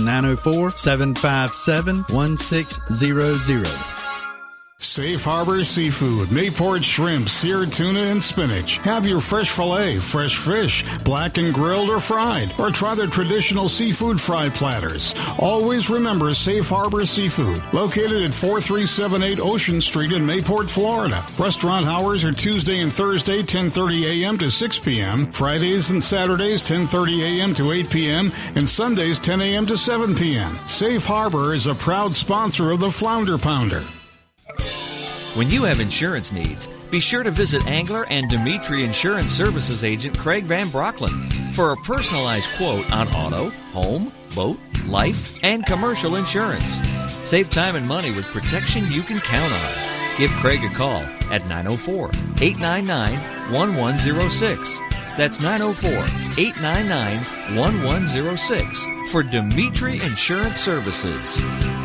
904-757-1600. Safe Harbor Seafood, Mayport shrimp, seared tuna, and spinach. Have your fresh filet, fresh fish, black and grilled or fried, or try their traditional seafood fry platters. Always remember Safe Harbor Seafood, located at 4378 Ocean Street in Mayport, Florida. Restaurant hours are Tuesday and Thursday, 10:30 a.m. to 6 p.m., Fridays and Saturdays, 10:30 a.m. to 8 p.m., and Sundays, 10 a.m. to 7 p.m. Safe Harbor is a proud sponsor of the Flounder Pounder. When you have insurance needs, be sure to visit Angler and Dimitri Insurance Services agent Craig Van Brocklin for a personalized quote on auto, home, boat, life, and commercial insurance. Save time and money with protection you can count on. Give Craig a call at 904-899-1106. That's 904-899-1106 for Dimitri Insurance Services.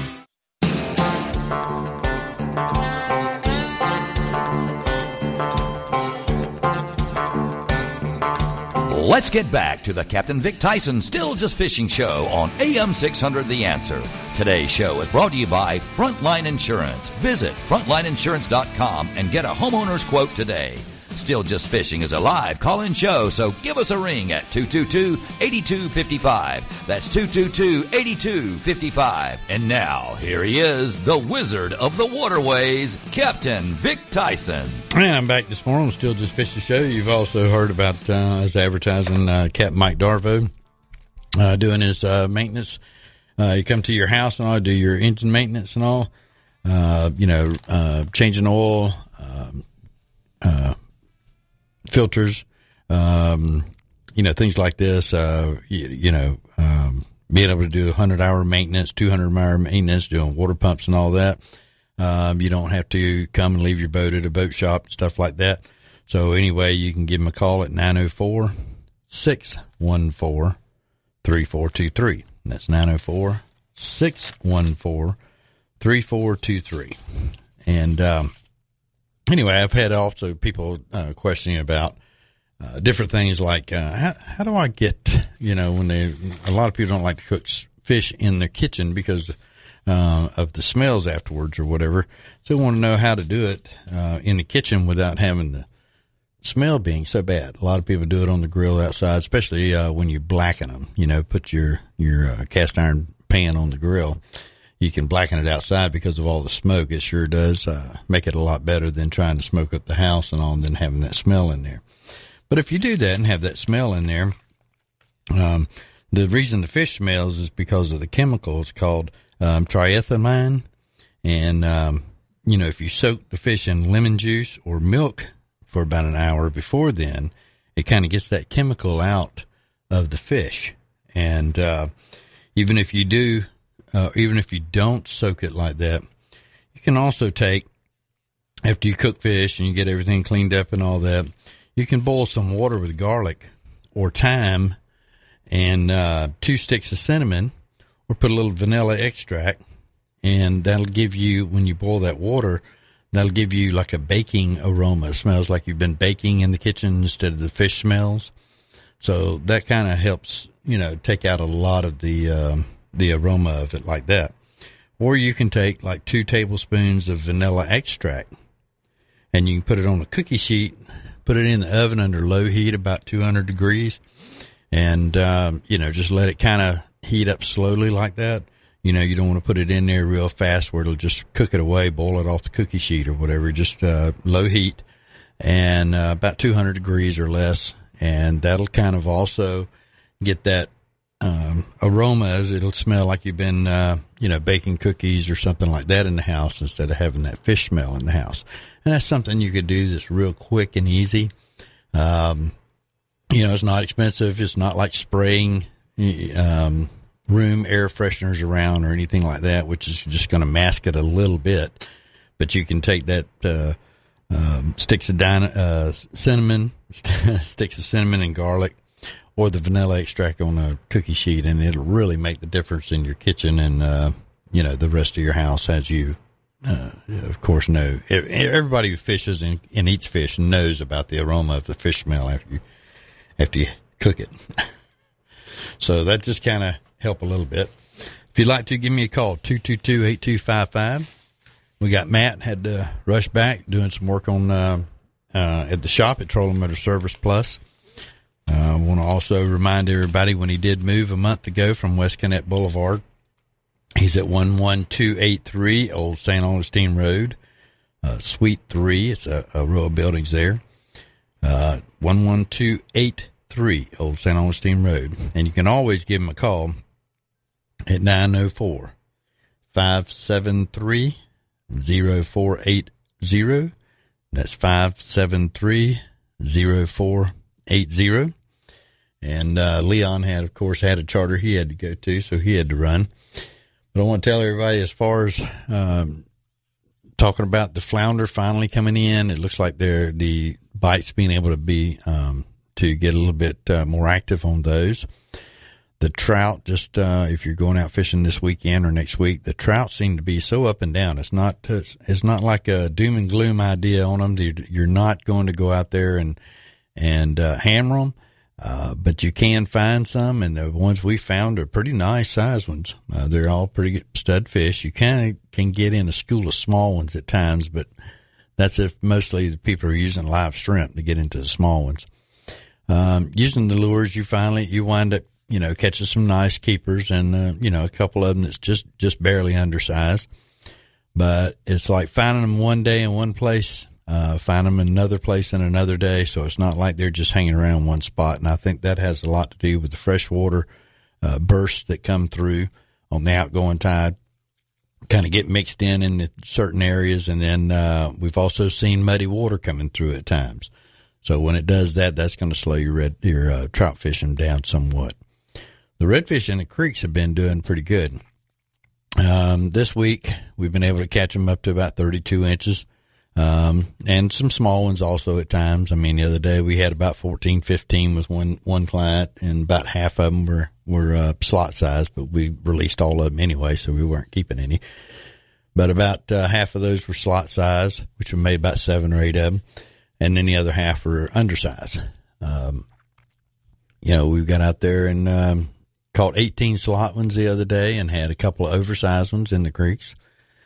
Let's get back to the Captain Vic Tyson Still Just Fishing Show on AM 600 The Answer. Today's show is brought to you by Frontline Insurance. Visit frontlineinsurance.com and get a homeowner's quote today. Still Just Fishing is a live call-in show, so give us a ring at 222-8255. That's 222-8255. And now, here he is, the wizard of the waterways, Captain Vic Tyson. And I'm back this morning on Still Just Fishing Show. You've also heard about us advertising Captain Mike Darvo doing his maintenance. You come to your house and all, do your engine maintenance and all, changing oil, filters, things like this, being able to do 100-hour maintenance, 200-hour maintenance, doing water pumps and all that. You don't have to come and leave your boat at a boat shop and stuff like that. So anyway, you can give them a call at 904-614-3423. That's 904-614-3423. And, anyway, I've had also people questioning about different things like how do I get, when a lot of people don't like to cook fish in the kitchen because of the smells afterwards or whatever. So they want to know how to do it in the kitchen without having the smell being so bad. A lot of people do it on the grill outside, especially when you blacken them. Put your cast iron pan on the grill. You can blacken it outside because of all the smoke. It sure does make it a lot better than trying to smoke up the house and all and then having that smell in there. But if you do that and have that smell in there, the reason the fish smells is because of the chemical. It's called triethylamine. And, if you soak the fish in lemon juice or milk for about an hour before then, it kind of gets that chemical out of the fish. And even if you don't soak it like that, you can also take, after you cook fish and you get everything cleaned up and all that, you can boil some water with garlic or thyme and 2 sticks of cinnamon, or put a little vanilla extract, and that'll give you, when you boil that water, that'll give you like a baking aroma. It smells like you've been baking in the kitchen instead of the fish smells. So that kind of helps, take out a lot of the aroma of it like that. Or you can take like 2 tablespoons of vanilla extract, and you can put it on a cookie sheet, put it in the oven under low heat, about 200 degrees, and, just let it kind of heat up slowly like that. You don't want to put it in there real fast where it'll just cook it away, boil it off the cookie sheet or whatever, just low heat and about 200 degrees or less. And that'll kind of also get that aroma. It'll smell like you've been, baking cookies or something like that in the house instead of having that fish smell in the house. And that's something you could do that's real quick and easy. It's not expensive. It's not like spraying room air fresheners around or anything like that, which is just going to mask it a little bit. But you can take that sticks of cinnamon, sticks of cinnamon and garlic, or the vanilla extract on a cookie sheet, and it'll really make the difference in your kitchen and the rest of your house, as you of course know. Everybody who fishes and eats fish knows about the aroma of the fish smell after you cook it. So that just kind of help a little bit. If you'd like to, give me a call, 222-8255. We got Matt had to rush back doing some work on at the shop at Trolling Motor Service Plus. I want to also remind everybody, when he did move a month ago from West Connect Boulevard, he's at 11283 Old St. Augustine Road, Suite 3. It's a row of buildings there. 11283 Old St. Augustine Road. And you can always give him a call at 904-573-0480. That's 573-0480. And Leon had, of course, had a charter he had to go to, so he had to run. But I want to tell everybody, as far as talking about the flounder finally coming in, it looks like the bites being able to be to get a little bit more active on those. The trout, just if you're going out fishing this weekend or next week, the trout seem to be so up and down. It's not like a doom and gloom idea on them. You're not going to go out there and hammer them, but you can find some, and the ones we found are pretty nice size ones. They're all pretty good stud fish. You can get in a school of small ones at times, but that's if mostly the people are using live shrimp to get into the small ones. Using the lures, you wind up, catching some nice keepers and, a couple of them that's just barely undersized. But it's like finding them one day in one place, find them in another place in another day. So it's not like they're just hanging around one spot. And I think that has a lot to do with the freshwater bursts that come through on the outgoing tide, kind of get mixed in certain areas. And then we've also seen muddy water coming through at times. So when it does that, that's going to slow your trout fishing down somewhat. The redfish in the creeks have been doing pretty good. This week, we've been able to catch them up to about 32 inches, and some small ones also at times. I mean, the other day we had about 14, 15 with one client, and about half of them were slot size, but we released all of them anyway, so we weren't keeping any. But about half of those were slot size, which we made about 7 or 8 of them, and then the other half were undersized. We've got out there and caught 18 slot ones the other day and had a couple of oversized ones in the creeks.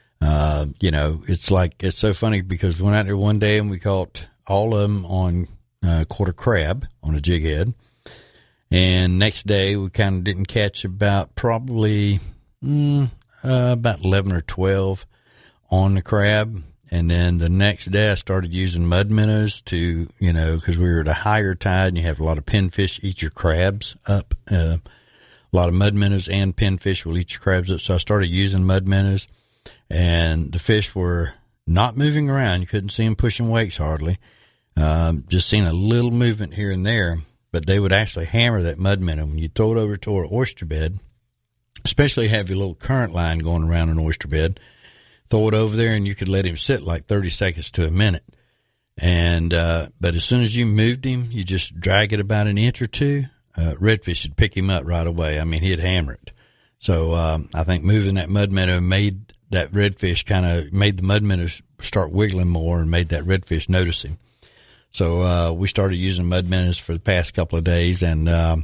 It's so funny because we went out there one day and we caught all of them on quarter crab on a jig head. And next day we kind of didn't catch about probably about 11 or 12 on the crab. And then the next day I started using mud minnows to, because we were at a higher tide and you have a lot of pinfish eat your crabs up. A lot of mud minnows and pinfish will eat your crabs up. So I started using mud minnows, and the fish were not moving around. You couldn't see them pushing wakes hardly. Just seeing a little movement here and there, but they would actually hammer that mud minnow. When you throw it over to an oyster bed, especially have your little current line going around an oyster bed, throw it over there and you could let him sit like 30 seconds to a minute. And, but as soon as you moved him, you just drag it about an inch or two, redfish would pick him up right away. I mean, he'd hammer it. So, I think moving that mud minnow made that redfish made the mud minnows start wiggling more and made that redfish notice him. So, we started using mud minnows for the past couple of days and,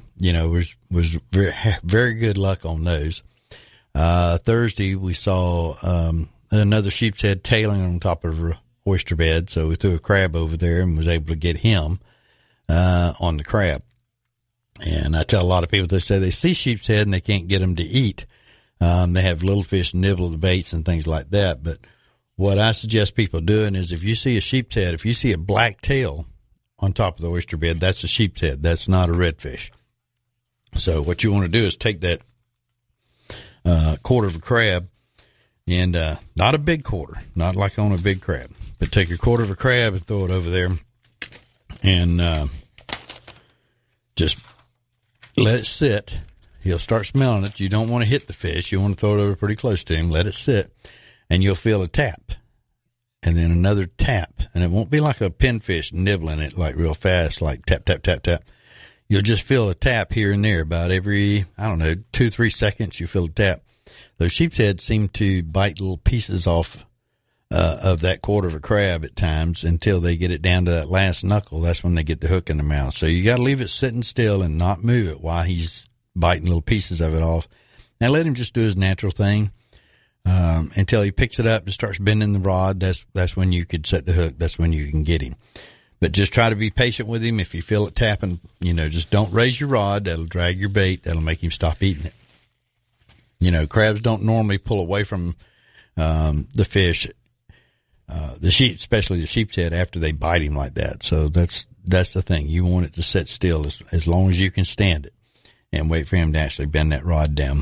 was very, very good luck on those. Thursday we saw, another sheep's head tailing on top of a oyster bed. So we threw a crab over there and was able to get him, on the crab. And I tell a lot of people, they say they see sheep's head and they can't get them to eat. They have little fish nibble the baits and things like that. But what I suggest people doing is if you see a sheep's head, if you see a black tail on top of the oyster bed, that's a sheep's head. That's not a redfish. So what you want to do is take that, quarter of a crab and, not a big quarter, not like on a big crab, but take a quarter of a crab and throw it over there and, just let it sit. He'll start smelling it. You don't want to hit the fish. You want to throw it over pretty close to him. Let it sit, and you'll feel a tap, and then another tap. And it won't be like a pinfish nibbling it like real fast, like tap, tap, tap, tap. You'll just feel a tap here and there about every, 2-3 seconds you feel a tap. Those sheep's heads seem to bite little pieces off of that quarter of a crab at times until they get it down to that last knuckle. That's when they get the hook in the mouth. So you got to leave it sitting still and not move it while he's biting little pieces of it off. And let him just do his natural thing until he picks it up and starts bending the rod. That's when you could set the hook. That's when you can get him. But just try to be patient with him. If you feel it tapping, just don't raise your rod. That'll drag your bait. That'll make him stop eating it. Crabs don't normally pull away from the fish. The sheep, especially the sheep's head, after they bite him like that. So that's the thing. You want it to sit still as long as you can stand it and wait for him to actually bend that rod down.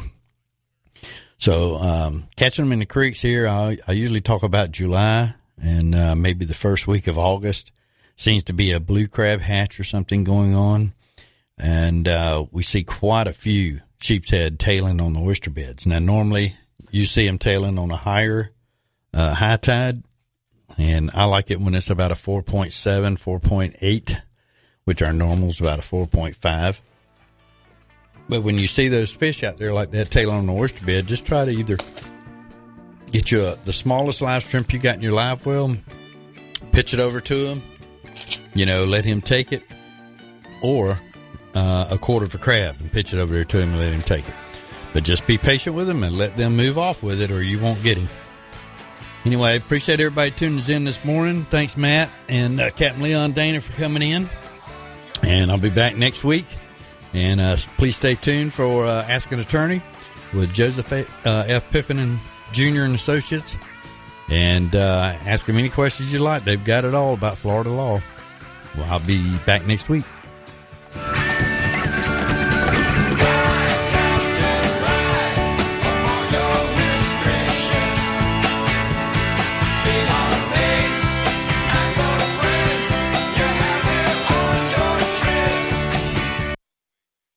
So, catching them in the creeks here, I usually talk about July and, maybe the first week of August. Seems to be a blue crab hatch or something going on. And, we see quite a few sheep's head tailing on the oyster beds. Now, normally you see them tailing on a higher, high tide. And I like it when it's about a 4.7, 4.8, which our normal is about a 4.5. But when you see those fish out there like that tailing on the oyster bed, just try to either get you the smallest live shrimp you got in your live well, pitch it over to him, let him take it, or a quarter of a crab and pitch it over there to him and let him take it. But just be patient with him and let them move off with it or you won't get him. Anyway, appreciate everybody tuning us in this morning. Thanks, Matt and Captain Leon Dana for coming in. And I'll be back next week. And please stay tuned for Ask an Attorney with Joseph F. Pippin and Jr. and Associates. And ask them any questions you like. They've got it all about Florida law. Well, I'll be back next week.